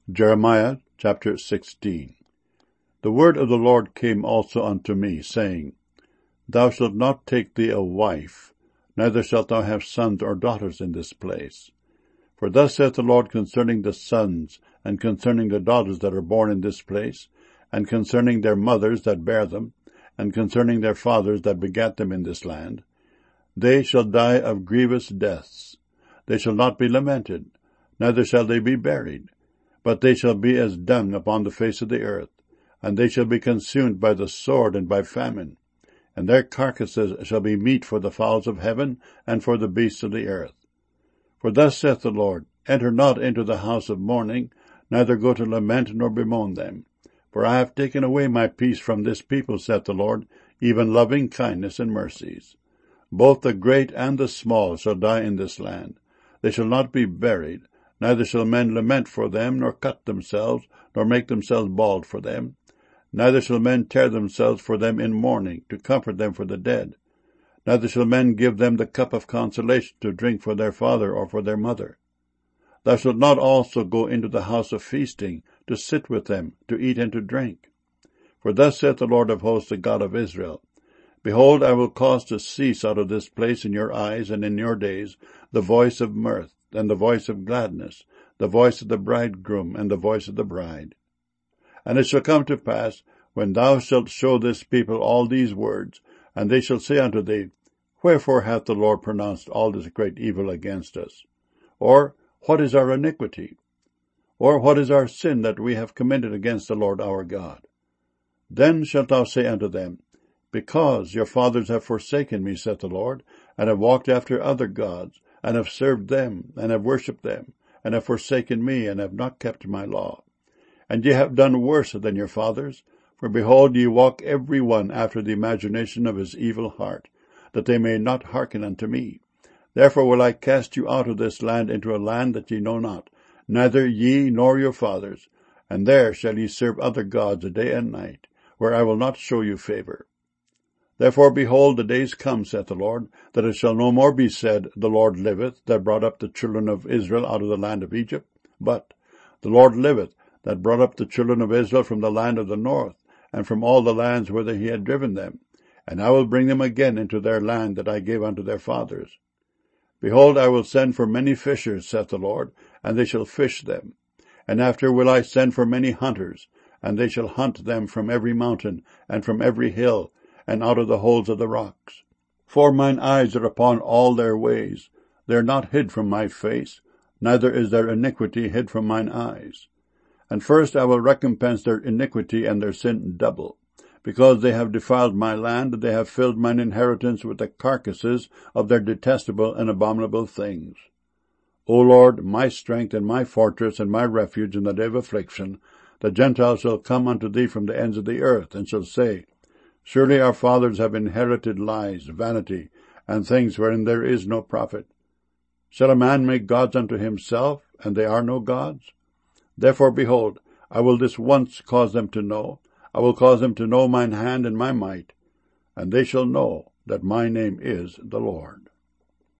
Jeremiah chapter 16. The word of the Lord came also unto me, saying, Thou shalt not take thee a wife, neither shalt thou have sons or daughters in this place. For thus saith the Lord concerning the sons, and concerning the daughters that are born in this place, and concerning their mothers that bare them, and concerning their fathers that begat them in this land, they shall die of grievous deaths. They shall not be lamented, neither shall they be buried, but they shall be as dung upon the face of the earth, and they shall be consumed by the sword and by famine. And their carcasses shall be meat for the fowls of heaven, and for the beasts of the earth. For thus saith the Lord, Enter not into the house of mourning, neither go to lament nor bemoan them. For I have taken away my peace from this people, saith the Lord, even loving kindness and mercies. Both the great and the small shall die in this land. They shall not be buried, neither shall men lament for them, nor cut themselves, nor make themselves bald for them. Neither shall men tear themselves for them in mourning, to comfort them for the dead. Neither shall men give them the cup of consolation to drink for their father or for their mother. Thou shalt not also go into the house of feasting, to sit with them, to eat and to drink. For thus saith the Lord of hosts, the God of Israel, Behold, I will cause to cease out of this place in your eyes and in your days the voice of mirth, and the voice of gladness, the voice of the bridegroom, and the voice of the bride. And it shall come to pass, when thou shalt show this people all these words, and they shall say unto thee, Wherefore hath the Lord pronounced all this great evil against us? Or, what is our iniquity? Or, what is our sin that we have committed against the Lord our God? Then shalt thou say unto them, Because your fathers have forsaken me, saith the Lord, and have walked after other gods, and have served them, and have worshipped them, and have forsaken me, and have not kept my law. And ye have done worse than your fathers, for behold, ye walk every one after the imagination of his evil heart, that they may not hearken unto me. Therefore will I cast you out of this land into a land that ye know not, neither ye nor your fathers, and there shall ye serve other gods day and night, where I will not show you favor. Therefore, behold, the days come, saith the Lord, that it shall no more be said, The Lord liveth, that brought up the children of Israel out of the land of Egypt, but, The Lord liveth, that brought up the children of Israel from the land of the north, and from all the lands whither he had driven them, and I will bring them again into their land that I gave unto their fathers. Behold, I will send for many fishers, saith the Lord, and they shall fish them. And after will I send for many hunters, and they shall hunt them from every mountain, and from every hill, and out of the holes of the rocks. For mine eyes are upon all their ways. They are not hid from my face, neither is their iniquity hid from mine eyes. And first I will recompense their iniquity and their sin double. Because they have defiled my land, they have filled mine inheritance with the carcasses of their detestable and abominable things. O Lord, my strength and my fortress and my refuge in the day of affliction, the Gentiles shall come unto thee from the ends of the earth, and shall say, Surely our fathers have inherited lies, vanity, and things wherein there is no profit. Shall a man make gods unto himself, and they are no gods? Therefore, behold, I will this once cause them to know. I will cause them to know mine hand and my might, and they shall know that my name is the Lord.